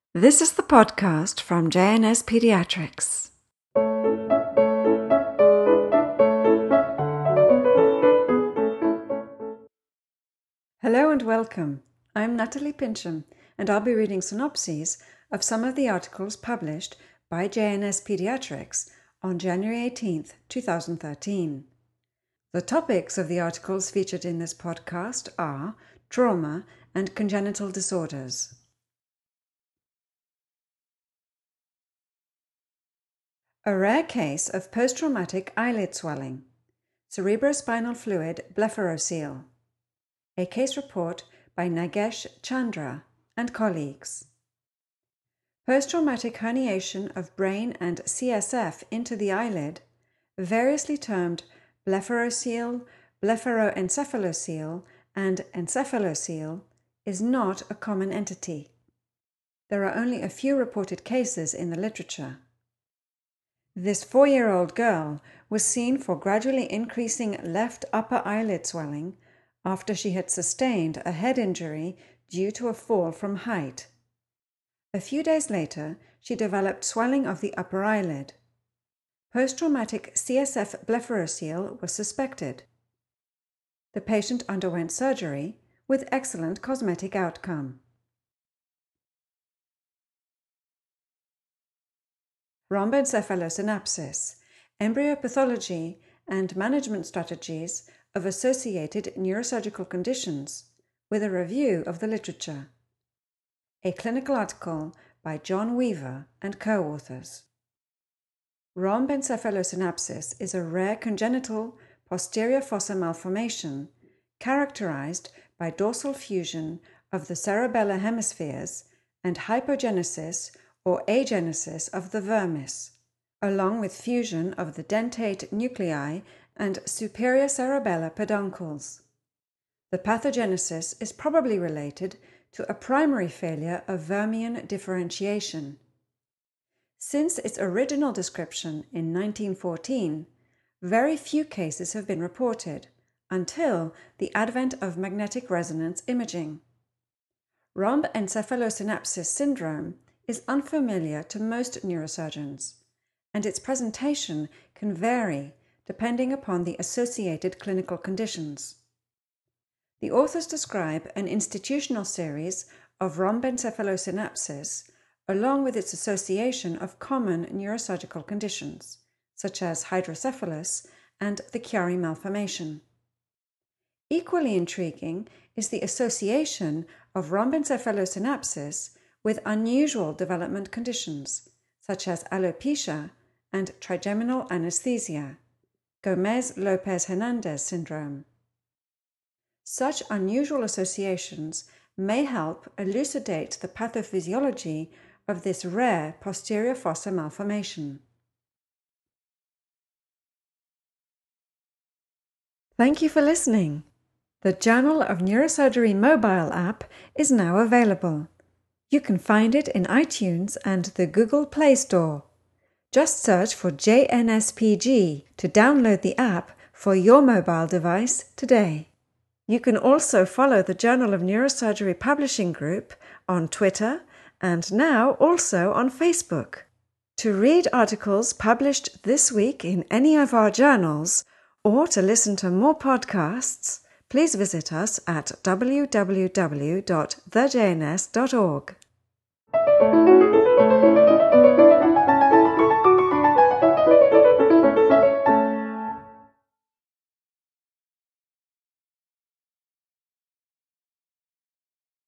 This is the podcast from JNS Pediatrics. Hello and welcome. I'm Natalie Pincham, and I'll be reading synopses of some of the articles published by JNS Pediatrics on January 18th, 2013. The topics of the articles featured in this podcast are trauma and congenital disorders. A rare case of post-traumatic eyelid swelling, cerebrospinal fluid blepharoceal. A case report by Nagesh Chandra and colleagues. Post-traumatic herniation of brain and CSF into the eyelid, variously termed blepharoceal, blepharoencephalocele, and encephalocele, is not a common entity. There are only a few reported cases in the literature. This 4-year-old girl was seen for gradually increasing left upper eyelid swelling after she had sustained a head injury due to a fall from height. A few days later, she developed swelling of the upper eyelid. Post-traumatic CSF blepharoceal was suspected. The patient underwent surgery with excellent cosmetic outcome. Rhomboencephalosynapsis, embryopathology and management strategies of associated neurosurgical conditions, with a review of the literature. A clinical article by John Weaver and co-authors. Rhomboencephalosynapsis is a rare congenital posterior fossa malformation characterized by dorsal fusion of the cerebellar hemispheres and hypogenesis or agenesis of the vermis, along with fusion of the dentate nuclei and superior cerebellar peduncles. The pathogenesis is probably related to a primary failure of vermian differentiation. Since its original description in 1914, very few cases have been reported until the advent of magnetic resonance imaging. Rhomboencephalosynapsis syndrome is unfamiliar to most neurosurgeons, and its presentation can vary depending upon the associated clinical conditions. The authors describe an institutional series of rhomboencephalosynapsis along with its association of common neurosurgical conditions, such as hydrocephalus and the Chiari malformation. Equally intriguing is the association of rhomboencephalosynapsis with unusual development conditions, such as alopecia and trigeminal anesthesia, Gomez-Lopez-Hernandez syndrome. Such unusual associations may help elucidate the pathophysiology of this rare posterior fossa malformation. Thank you for listening. The Journal of Neurosurgery mobile app is now available. You can find it in iTunes and the Google Play Store. Just search for JNSPG to download the app for your mobile device today. You can also follow the Journal of Neurosurgery Publishing Group on Twitter and now also on Facebook. To read articles published this week in any of our journals or to listen to more podcasts, please visit us at www.thejns.org.